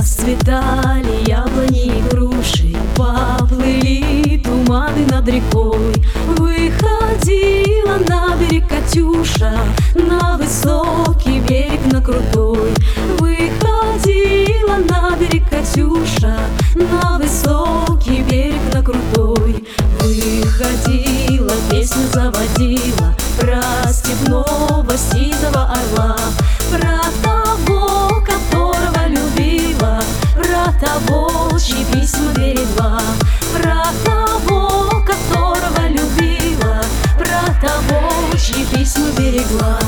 Расцветали яблони и груши, поплыли туманы над рекой. Выходила на берег Катюша, на высокий берег, на крутой. Выходила на берег Катюша, на высокий берег, на крутой. Выходила, песню заводила про степного сизого орла, про того, которого любила, про того, чьи письма берегла, про того, которого любила, про того, чьи письма берегла.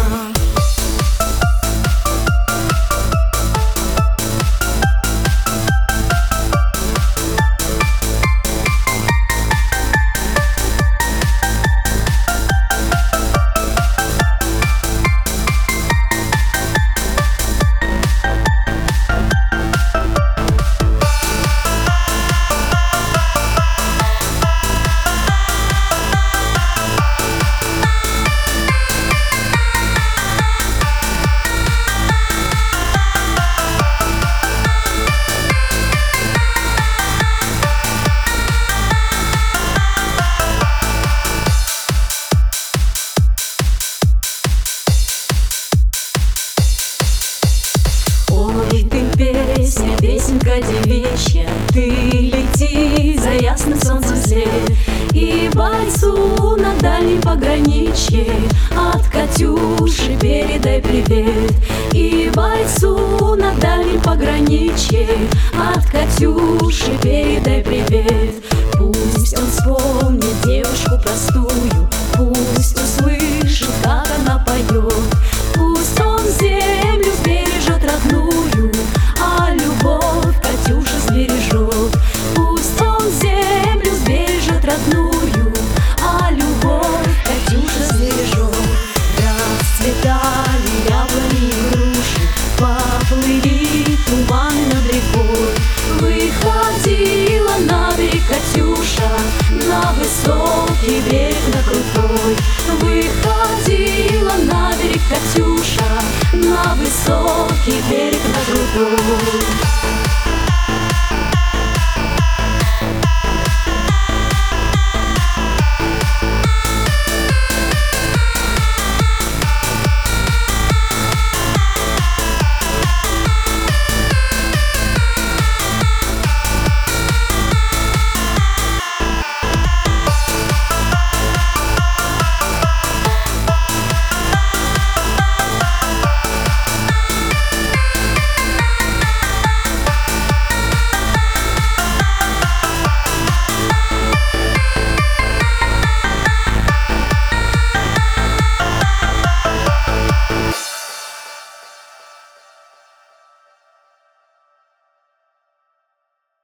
Песенка девичья, ты лети за ясным солнцем вслед, и бойцу на дальнем пограничье от Катюши передай привет. И бойцу на дальнем пограничье от Катюши передай привет. Пусть он вспомнит девушку простую, пусть услышит, как она поет. Пусть он землю сбережет родную, а любовь Катюша сбережет. Пусть он землю сбережет родную, а любовь Катюша сбережет. Расцветали яблони и груши, поплыли туманы над рекой. Выходила на берег Катюша, на высокий берег, на крутой. Выходила на берег Катюша, на высокий берег.